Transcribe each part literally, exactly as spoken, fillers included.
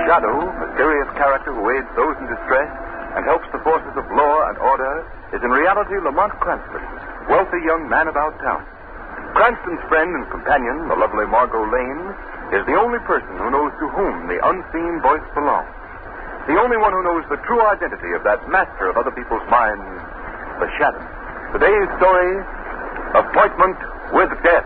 Shadow, mysterious character who aids those in distress and helps the forces of law and order, is in reality Lamont Cranston, wealthy young man about town. Cranston's friend and companion, the lovely Margot Lane, is the only person who knows to whom the unseen voice belongs. The only one who knows the true identity of that master of other people's minds, the Shadow. Today's story, Appointment with Death.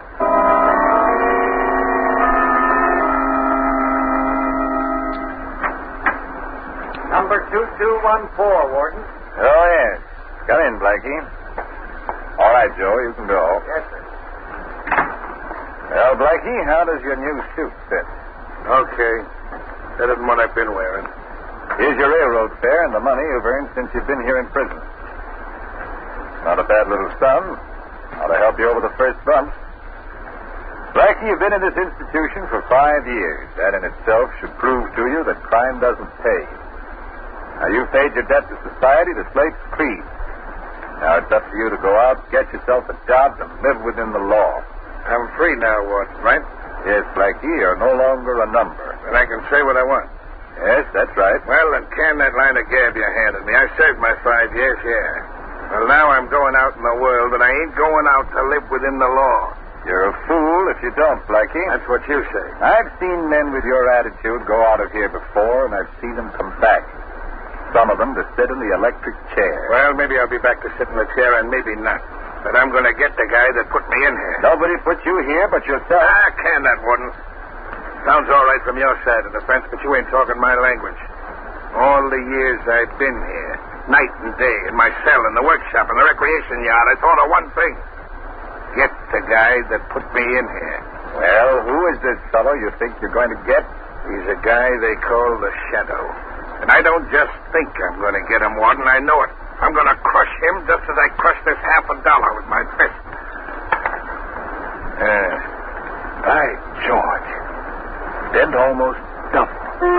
Number two two one four, Warden. Oh, yes. Come in, Blackie. All right, Joe, you can go. Yes, sir. Well, Blackie, how does your new suit fit? Okay. Better than what I've been wearing. Here's your railroad fare and the money you've earned since you've been here in prison. Not a bad little sum. Ought to help you over the first bump. Blackie, you've been in this institution for five years. That in itself should prove to you that crime doesn't pay. Now, you've paid your debt to society. The slate's clean. Now, it's up to you to go out, get yourself a job, and live within the law. I'm free now, Warden, right? Yes, Blackie, you're no longer a number. And I can say what I want. Yes, that's right. Well, then can that line of gab you handed me. I served my five years, yeah. Well, now I'm going out in the world, but I ain't going out to live within the law. You're a fool if you don't, Blackie. That's what you say. I've seen men with your attitude go out of here before, and I've seen them come back. Some of them to sit in the electric chair. Well, maybe I'll be back to sit in the chair, and maybe not. But I'm going to get the guy that put me in here. Nobody put you here but yourself. Ah, can that, Warden. Sounds all right from your side of the fence, but you ain't talking my language. All the years I've been here, night and day, in my cell, in the workshop, in the recreation yard, I thought of one thing. Get the guy that put me in here. Well, who is this fellow you think you're going to get? He's a guy they call the Shadow. And I don't just think I'm going to get him, Warden. I know it. I'm going to crush him just as I crushed this half a dollar with my fist. Uh, by George. Bent almost double.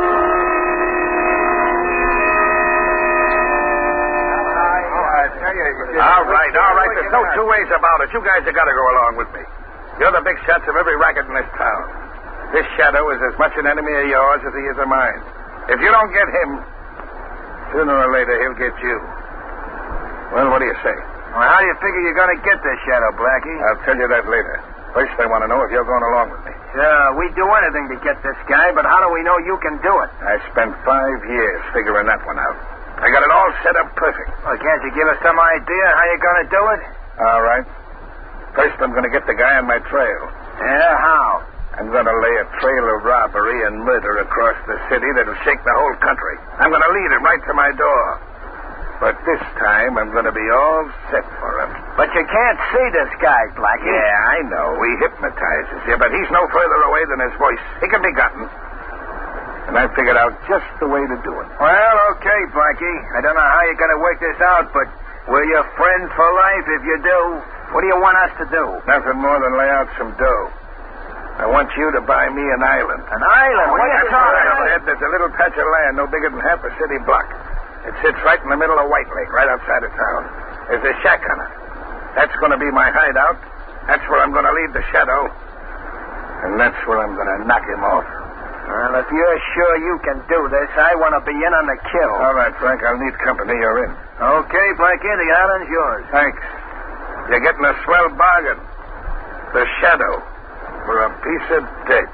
All right, all right. There's no two ways about it. You guys have got to go along with me. You're the big shots of every racket in this town. This Shadow is as much an enemy of yours as he is of mine. If you don't get him, sooner or later he'll get you. Well, what do you say? Well, how do you figure you're going to get this Shadow, Blackie? I'll tell you that later. First, I want to know if you're going along with me. Sure, we'd do anything to get this guy, but how do we know you can do it? I spent five years figuring that one out. I got it all set up perfect. Well, can't you give us some idea how you're going to do it? All right. First, I'm going to get the guy on my trail. Yeah, how? I'm going to lay a trail of robbery and murder across the city that'll shake the whole country. I'm going to lead him right to my door. But this time, I'm going to be all set for him. But you can't see this guy, Blackie. Yeah, I know. He hypnotizes you, but he's no further away than his voice. He can be gotten. And I figured out just the way to do it. Well, okay, Blackie. I don't know how you're going to work this out, but we're your friends for life if you do. What do you want us to do? Nothing more than lay out some dough. I want you to buy me an island. An island? What are you talking about? There's a little patch of land no bigger than half a city block. It sits right in the middle of White Lake, right outside of town. There's a shack on it. That's going to be my hideout. That's where I'm going to lead the Shadow. And that's where I'm going to knock him off. Well, if you're sure you can do this, I want to be in on the kill. All right, Frank, I'll need company. You're in. Okay, Blackie, the island's yours. Thanks. You're getting a swell bargain. The Shadow for a piece of dirt.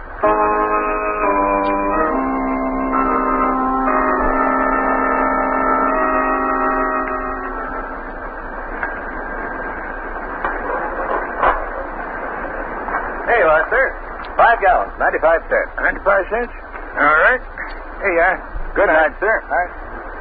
Here you are, sir. Five gallons, ninety-five cents. Ninety-five cents? All right. Here you are. Good night, sir. All right.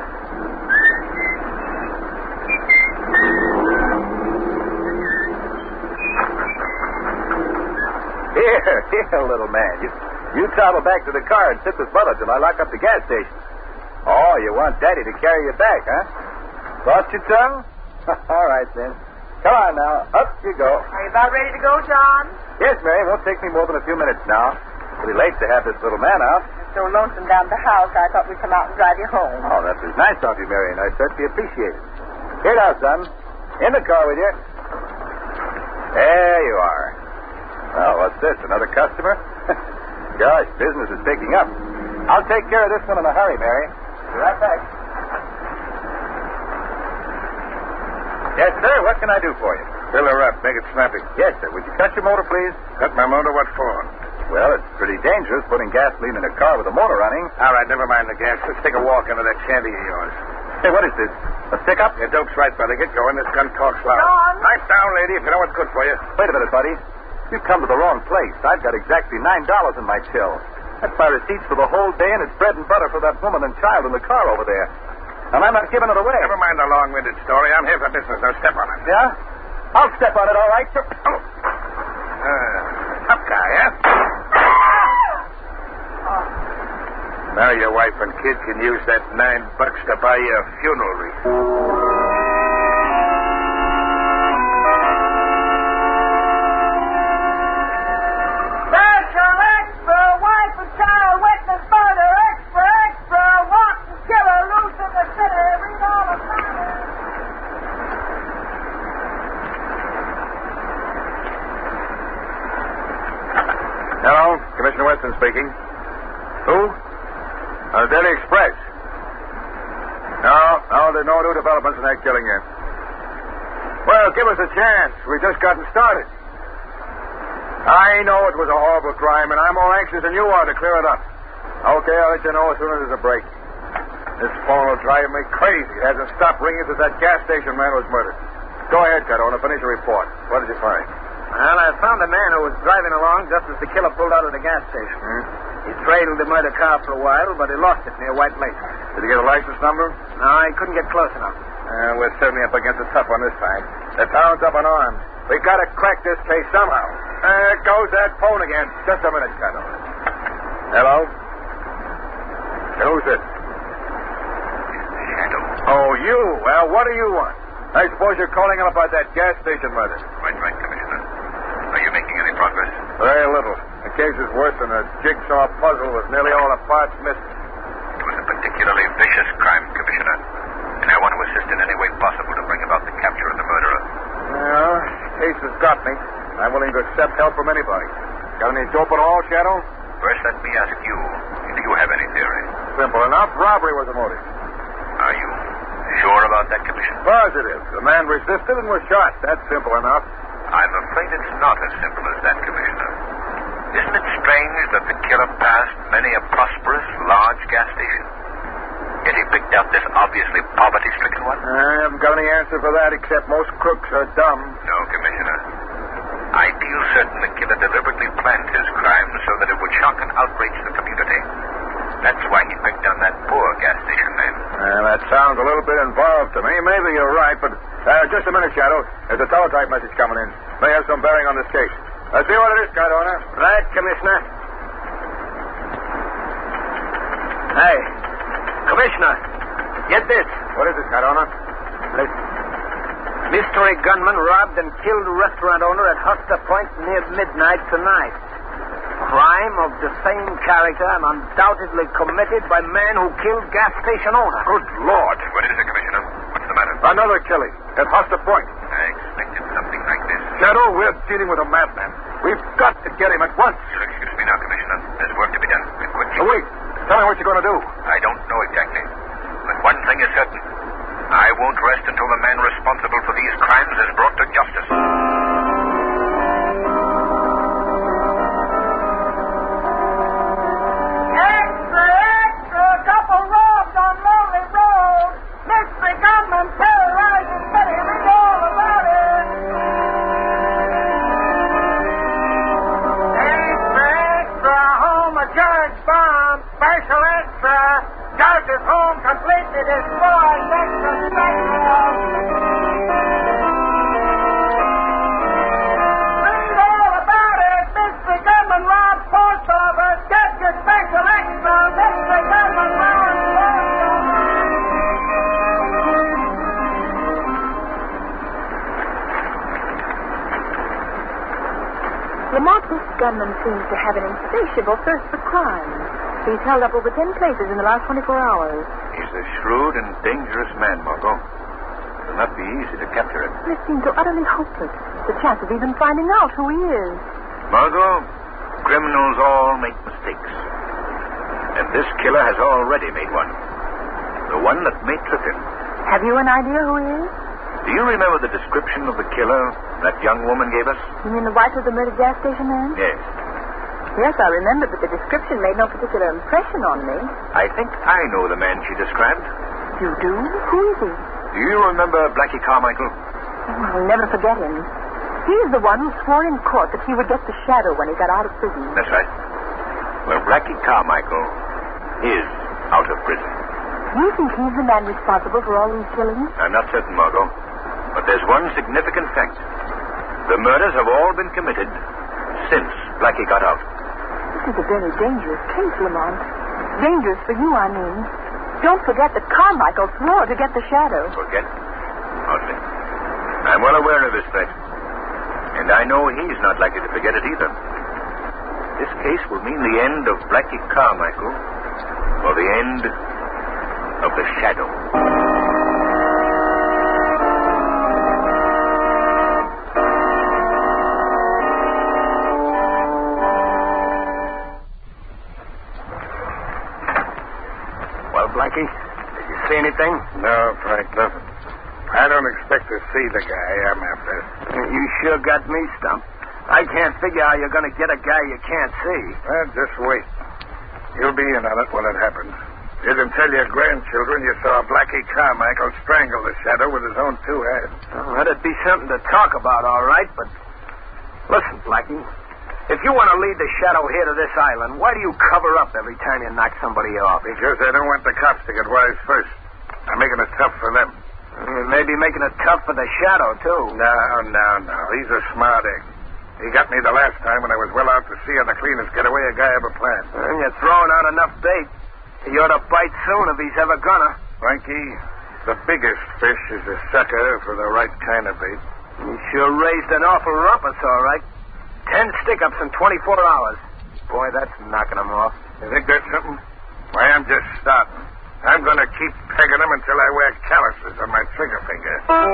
Here, here, little man. You, you travel back to the car and sit this brother till I lock up the gas station. Oh, you want Daddy to carry you back, huh? Lost your tongue? All right, then. Come on now. Up you go. Are you about ready to go, John? Yes, Mary. It won't take me more than a few minutes now. It'll be late to have this little man out. It's so lonesome down at the house, I thought we'd come out and drive you home. Oh, that was nice of you, Mary, and I certainly appreciate it. Here now, son. In the car with you. There you are. Well, what's this? Another customer? Gosh, business is picking up. I'll take care of this one in a hurry, Mary. Be right back. Yes, sir. What can I do for you? Fill her up. Make it snappy. Yes, sir. Would you cut your motor, please? Cut my motor? What for? Well, it's pretty dangerous putting gasoline in a car with a motor running. All right, never mind the gas. Let's take a walk into that shanty of yours. Hey, what is this? A stick-up? Your dope's right, brother. Get going. This gun talks loud. John? Knife down, lady, if you know what's good for you. Wait a minute, buddy. You've come to the wrong place. I've got exactly nine dollars in my till. That's my receipts for the whole day, and it's bread and butter for that woman and child in the car over there. And I'm not giving it away. Never mind the long-winded story. I'm here for business. Now step on it. Yeah? I'll step on it, all right, sir. Oh. Uh, tough guy, huh? Now your wife and kid can use that nine bucks to buy you a funeral wreath. Special extra, wife and child witness murder, extra, extra, wanton killer loose in the city. Read all about it. Hello, Commissioner Weston speaking. Who? Uh, Daily Express. No, no, there's no new developments in that killing yet. Well, give us a chance. We've just gotten started. I know it was a horrible crime, and I'm more anxious than you are to clear it up. Okay, I'll let you know as soon as there's a break. This phone will drive me crazy. It hasn't stopped ringing since that gas station man was murdered. Go ahead, Cadona. Finish your report. What did you find? Well, I found a man who was driving along just as the killer pulled out of the gas station. Hmm? He trailed the murder car for a while, but he lost it near White Lake. Did you get a license number? No, he couldn't get close enough. Uh, we're certainly up against the tough one this time. The town's up in arms. We got to crack this case somehow. There goes that phone again. Just a minute, Cadona. Hello? Who's it? Shadow. Oh, you. Well, what do you want? I suppose you're calling up about that gas station murder. Right, right, Commissioner. Are you making any progress? Very little. The case is worse than a jigsaw puzzle with nearly all the parts missing. It was a particularly vicious crime, Commissioner, and I want to assist in any way possible to bring about the capture of the murderer. Well, the case has got me. I'm willing to accept help from anybody. Got any dope at all, Shadow? First, let me ask you, do you have any theory? Simple enough. Robbery was the motive. Are you sure about that, Commissioner? Positive. The man resisted and was shot. That's simple enough. I'm afraid it's not as simple as that, Commissioner. Isn't it strange that the killer passed many a prosperous, large gas station? Yet he picked out this obviously poverty-stricken one? I haven't got any answer for that, except most crooks are dumb. No, Commissioner. I feel certain the killer deliberately planned his crime so that it would shock and outrage the community. That's why he picked on that poor gas station man. Well, that sounds a little bit involved to me. Maybe you're right, but uh, just a minute, Shadow. There's a teletype message coming in. May have some bearing on this case. Let's see what it is, Cadona. Right, Commissioner. Hey, Commissioner, get this. What is it, Cadona? Listen. Mystery gunman robbed and killed restaurant owner at Huster Point near midnight tonight. Crime of the same character and undoubtedly committed by man who killed gas station owner. Good Lord. What is it, Commissioner? What's the matter? Another killing at Huster Point. I expected something like this. Shadow, we're dealing with a madman. We've got to get him at once. You'll excuse me now, Commissioner. There's work to be done. And quickly. Oh, wait. Tell me what you're going to do. I don't know exactly. But one thing is certain. I won't rest until the man responsible for these crimes is brought to justice. Extra, extra, couple robbed on Lonely Road. Mystery gunman terrorizing city. Read all about it. Extra, extra, home of Judge Bomb. Special extra. Judge's home completely destroyed. Extra, special. Read all about it. Mystery gunman robbed post office. Get your special extra. Mystery gunman robbed post office. Lamarck's gunman seems to have an insatiable thirst for crime. He's held up over ten places in the last twenty-four hours. He's a shrewd and dangerous man, Margot. It'll not be easy to capture him. It seems so utterly hopeless. The chance of even finding out who he is. Margot, criminals all make mistakes. And this killer has already made one. The one that may trip him. Have you an idea who he is? Do you remember the description of the killer that young woman gave us? You mean the wife of the murdered gas station man? Yes. Yes, I remember, but the description made no particular impression on me. I think I know the man she described. You do? Who is he? Do you remember Blackie Carmichael? Oh, I'll never forget him. He is the one who swore in court that he would get the shadow when he got out of prison. That's right. Well, Blackie Carmichael is out of prison. Do you think he's the man responsible for all these killings? I'm not certain, Margot. But there's one significant fact. The murders have all been committed since Blackie got out. This is a very dangerous case, Lamont. Dangerous for you, I mean. Don't forget that Carmichael swore to get the shadow. Forget? Hardly. I'm well aware of his threat. And I know he's not likely to forget it either. This case will mean the end of Blackie Carmichael or the end of the shadow. Well, Blackie, did you see anything? No, Frank, nothing. I don't expect to see the guy I'm after. You sure got me stumped. I can't figure how you're going to get a guy you can't see. Well, just wait. You'll be in on it when it happens. You can tell your grandchildren you saw Blackie Carmichael strangle the shadow with his own two hands. Well, that'd be something to talk about, all right, but... Listen, Blackie, if you want to lead the shadow here to this island, why do you cover up every time you knock somebody off? Because I don't want the cops to get wise first. I'm making it tough for them. You may be making it tough for the shadow, too. No, no, no. He's a smart egg. He got me the last time when I was well out to sea on the cleanest getaway a guy ever planned. And you're throwing out enough bait. He ought to bite soon if he's ever gonna. Frankie, the biggest fish is a sucker for the right kind of bait. You sure raised an awful rumpus, all right. Ten stick-ups in twenty-four hours. Boy, that's knocking him off. You think that's something? Why, I'm just starting. I'm going to keep pegging them until I wear calluses on my trigger finger.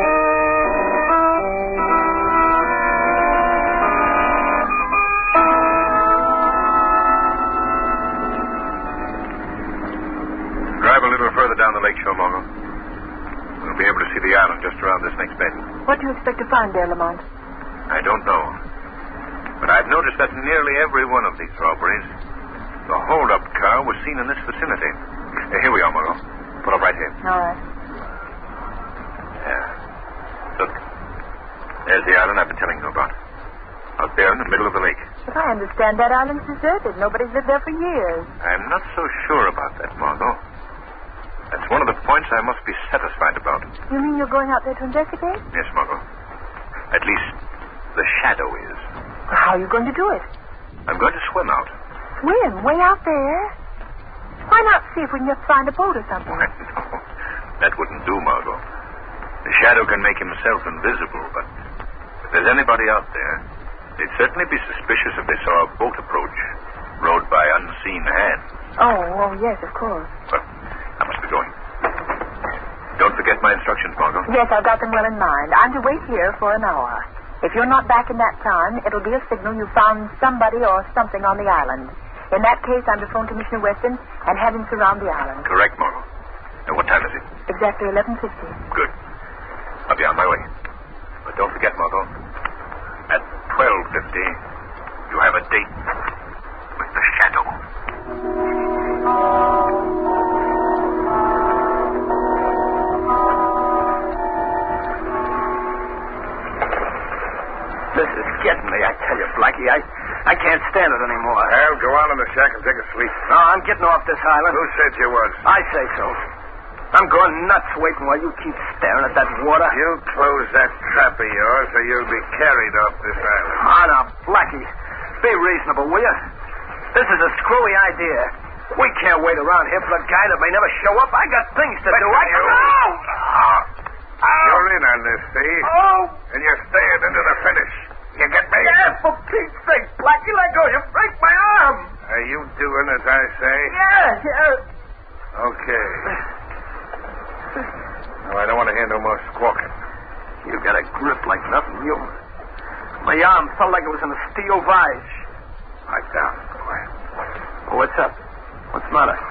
Drive a little further down the lakeshore, Margot. We'll be able to see the island just around this next bend. What do you expect to find there, Lamont? I don't know. But I've noticed that in nearly every one of these robberies, the hold-up car was seen in this vicinity. Uh, here we are, Margot. Pull up right here. All right. Yeah. Look. There's the island I've been telling you about. Out there in the middle of the lake. But I understand that island's deserted. Nobody's lived there for years. I'm not so sure about that, Margot. That's one of the points I must be satisfied about. You mean you're going out there to investigate? Yes, Margot. At least the shadow is. How are you going to do it? I'm going to swim out. Swim? Way out there? Why not see if we can just find a boat or something? No, that wouldn't do, Margot. The shadow can make himself invisible, but if there's anybody out there, they'd certainly be suspicious if they saw a boat approach, rowed by unseen hands. Oh, oh, yes, of course. Well, I must be going. Don't forget my instructions, Margot. Yes, I've got them well in mind. I'm to wait here for an hour. If you're not back in that time, it'll be a signal you found somebody or something on the island. In that case, I'm to phone Commissioner Weston and have him surround the island. Correct, Margot. Now, what time is it? Exactly eleven fifty. Good. I'll be on my way. But don't forget, Margot, at twelve fifty, you have a date with the shadow. This is getting me, I tell you, Blackie. I, I can't stand it anymore. I'll go on in the shack and take a sleep. No, I'm getting off this island. Who said you was? I say so. I'm going nuts waiting while you keep staring at that water. You close that trap of yours or you'll be carried off this island. Oh, now, Blackie, be reasonable, will you? This is a screwy idea. We can't wait around here for a guy that may never show up. I got things to do. I you... Oh! Oh. You're in on this, see? Oh! And you're staying into the finish. You get me? Yeah, for Pete's sake, Blackie, let go. You break my arm. Are you doing as I say? Yeah, yeah. Okay. Well, I don't want to hear no more squawking. You got a grip like nothing. You... My arm felt like it was in a steel vise. Lie down, boy. Oh, what's up? What's the matter?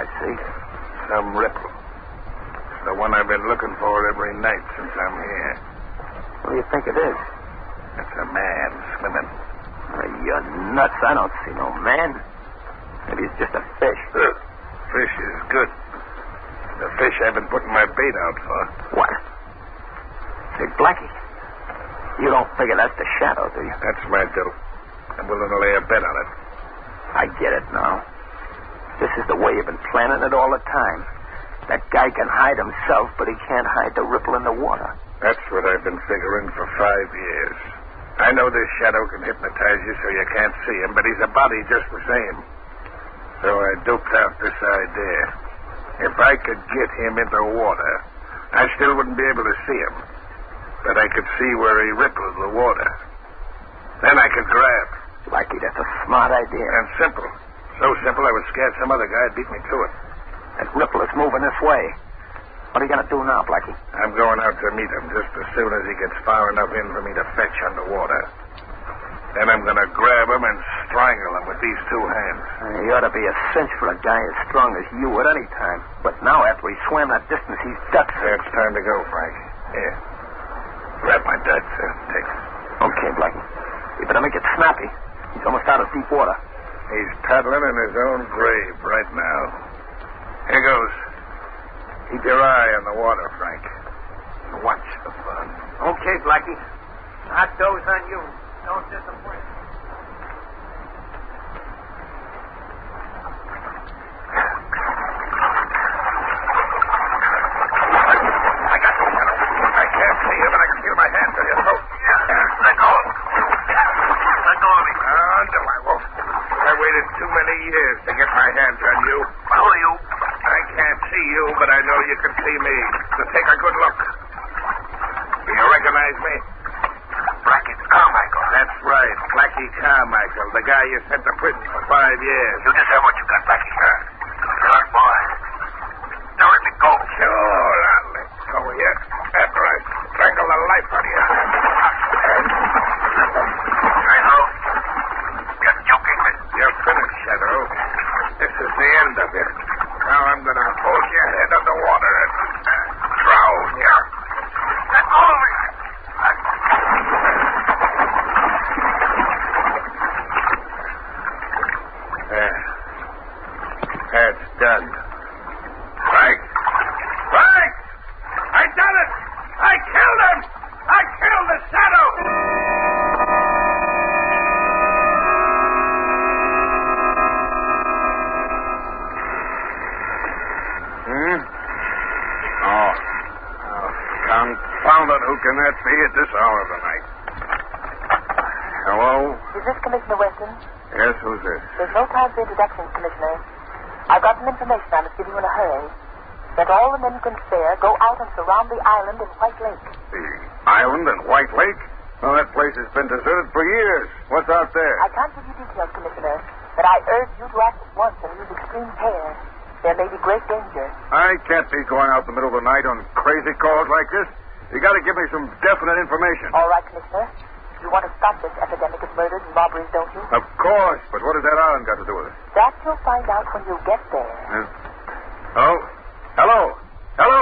see. Some ripple. It's the one I've been looking for every night since I'm here. What do you think it is? It's a man swimming. Oh, you're nuts. I don't see no man. Maybe it's just a fish. Ugh. Fish is good. The fish I've been putting my bait out for. What? Say, Blackie, you don't figure that's the shadow, do you? That's my dope. I'm willing to lay a bet on it. I get it now. This is the way you've been planning it all the time. That guy can hide himself, but he can't hide the ripple in the water. That's what I've been figuring for five years. I know this shadow can hypnotize you so you can't see him, but he's a body just the same. So I doped out this idea. If I could get him into water, I still wouldn't be able to see him. But I could see where he rippled the water. Then I could grab. Blackie, that's a smart idea. And simple. So simple I was scared some other guy'd beat me to it. That ripple is moving this way. What are you going to do now, Blackie? I'm going out to meet him just as soon as he gets far enough in for me to fetch underwater. Then I'm going to grab him and strangle him with these two hands. Uh, you ought to be a cinch for a guy as strong as you at any time. But now, after he swam that distance, he's ducked. Yeah, it's time to go, Frank. Here. Grab my duds. Uh, take it. Okay, Blackie. You better make it snappy. He's almost out of deep water. He's paddling in his own grave right now. Here goes. Keep your eye on the water, Frank. Watch the fun. Okay, Blackie. Hot doze on you. Don't disappoint. I got you. I can't see you, but I can feel my hands on your throat. Let go. Let go of me. Oh, no, I won't. I waited too many years to get my hands on you. Who are you? I can't see you, but I know you can see me. So take a good look. Do you recognize me? Blackie Carmichael. That's right. Blackie Carmichael, the guy you sent to prison for five years. You just have what you got, Blackie. Good luck, boy. Now let me go. Sure, I'll let go of you. After I strangle the life out of you. Shadow. You're joking me. You're finished, Shadow. This is the end of it. Now I'm going to hold your head underwater and uh, drown you. Let go of me. There. That's done. Frank! Frank! I done it! I killed him! I killed the shadow! Hmm? Oh. Oh, confound it. Who can that be at this hour of the night? Hello? Is this Commissioner Weston? Yes, who's this? There's no time for introductions, Commissioner. I've got some information I must give you in a hurry. That all the men you can spare go out and surround the island in White Lake. The island in White Lake? Well, that place has been deserted for years. What's out there? I can't give you details, Commissioner, but I urge you to act at once and use extreme care. There may be great danger. I can't be going out in the middle of the night on crazy calls like this. You got to give me some definite information. All right, Commissioner. You want to stop this epidemic of murders and robberies, don't you? Of course, but what has that island got to do with it? That you'll find out when you get there. Uh, oh? Hello? Hello?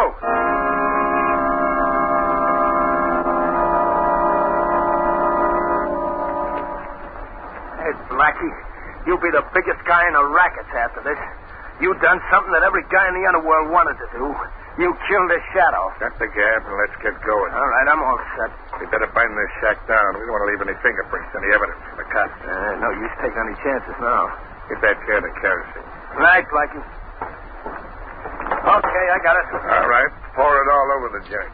Hey, Blackie, you'll be the biggest guy in the rackets after this. You done something that every guy in the underworld wanted to do. You killed a shadow. Cut the gab and let's get going. All right, I'm all set. We better bind this shack down. We don't want to leave any fingerprints, any evidence for the cops. Uh, no use taking any chances now. Get that can of kerosene. Right, Blackie. Okay, I got it. All right. Pour it all over the joint.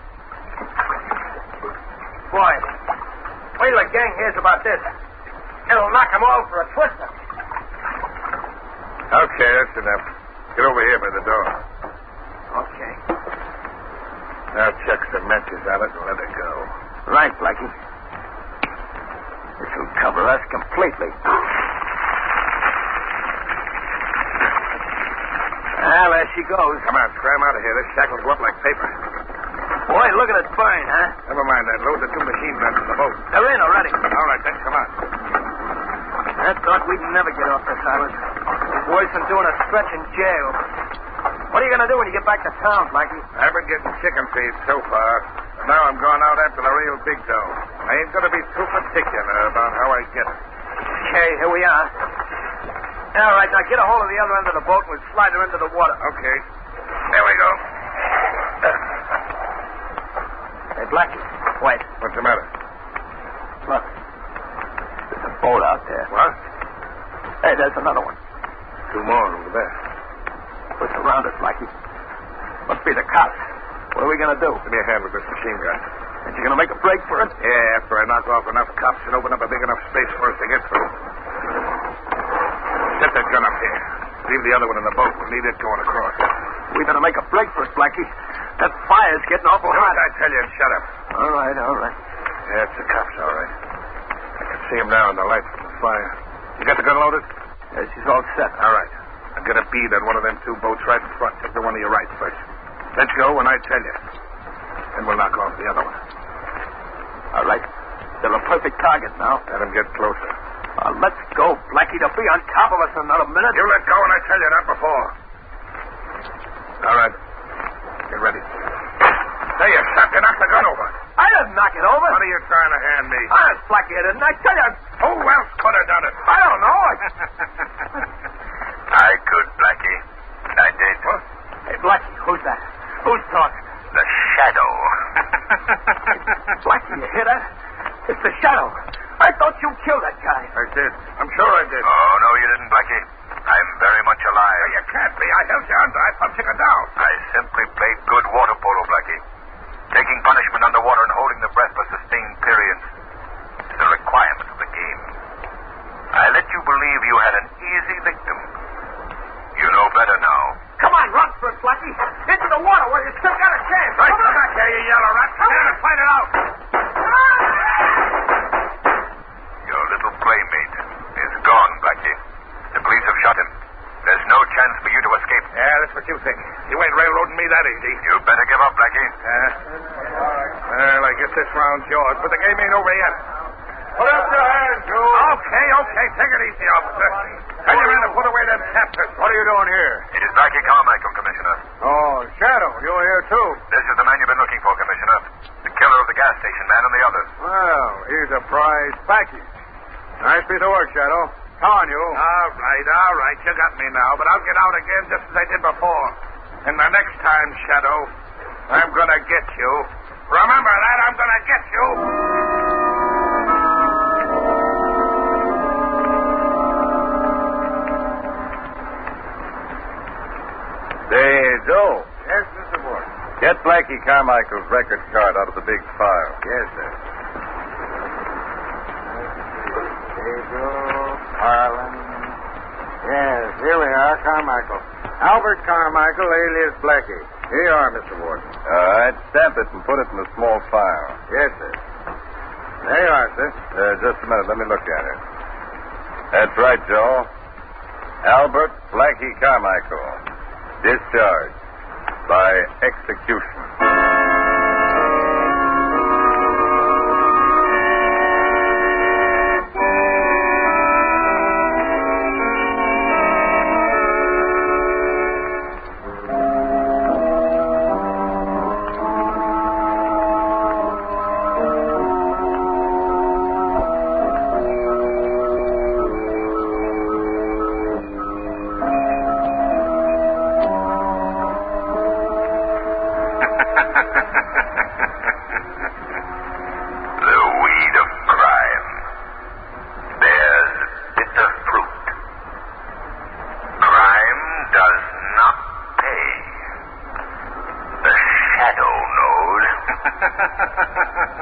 Boy, wait till the gang hears about this. It'll knock them all for a twister. Okay, that's enough. Get over here by the door. Okay. Now check some matches on it and let it go. Right, Blackie. This will cover us completely. Ah, there she goes. Come on, scram out of here. This shack will go up like paper. Boy, look at it burn, huh? Never mind that. Load the two machine guns in the boat. They're in already. All right, then come on. I thought we'd never get off this island. It's worse than doing a stretch in jail. going to do when you get back to town, Blackie? I've been getting chicken feed so far. Now I'm going out after the real big dough. I ain't going to be too particular about how I get it. Okay, here we are. All right, now get a hold of the other end of the boat and we'll slide her into the water. Okay. There we go. Hey, Blackie, wait. What's the matter? Look. There's a boat out there. What? Hey, there's another one. Two more over there. We're surrounded, Blackie. Must be the cops. What are we going to do? Give me a hand with this machine gun. Ain't you going to make a break for it? Yeah, after I knock off enough cops and open up a big enough space for us to get through. Set that gun up here. Leave the other one in the boat. We'll need it going across. We better make a break for it, Blackie. That fire's getting awful What hot. did I tell you? Shut up. All right, all right. Yeah, it's the cops, all right. I can see them now in the light from the fire. You got the gun loaded? Yeah, she's all set. All right. I'm going to bead on one of them two boats right in front. Take the one to your right first. Let's go when I tell you. Then we'll knock off the other one. All right. They're a perfect target now. Let them get closer. Uh, let's go, Blackie. They'll be on top of us in another minute. You let go when I tell you, not before. All right. Get ready. There, you shot. You knocked the gun over. I didn't knock it over. What are you trying to hand me? Honest, Blackie, I didn't. I tell you. Who else could have done it? I don't know. I could, Blackie. I did. What? Hey, Blackie, who's that? Who's talking? The Shadow. Blackie, you hear that? It's the Shadow. I thought you killed that guy. I did. I'm sure I did. Oh, no, you didn't, Blackie. I'm very much alive. You can't be. I held you under. I pumped you down. I simply played good water polo, Blackie. Taking punishment underwater and holding the breath for sustained periods is a requirement of the game. I let you believe you had an easy victim. You know better now. Come on, run for it, Blackie. Into the water where you still got a chance. Right back here, you yellow rat. Come on and fight it out. Your little playmate is gone, Blackie. The police have shot him. There's no chance for you to escape. Yeah, that's what you think. You ain't railroading me that easy. You better give up, Blackie. Yeah. Well, I guess this round's yours, but the game ain't over yet. Put up your hands, you. Okay, okay. Take it easy, officer. Tell your men to put away them captors. What are you doing here? It is Blackie Carmichael, Commissioner. Oh, Shadow, you're here too. This is the man you've been looking for, Commissioner. The killer of the gas station man and the others. Well, here's a prize package. Nice piece of work, Shadow. Come on, you. All right, all right. You got me now, but I'll get out again just as I did before. And the next time, Shadow, I'm going to get you. Remember that. I'm going to get you. Say, Joe, Yes, Mister Ward. get Blackie Carmichael's record card out of the big file. Yes, sir. Pedro, Harlan. Yes, here we are, Carmichael. Albert Carmichael, alias Blackie. Here you are, Mister Ward. All right, stamp it and put it in the small file. Yes, sir. There you are, sir. Uh, just a minute, let me look at it. That's right, Joe. Albert Blackie Carmichael. Discharged by execution. Shadow knows.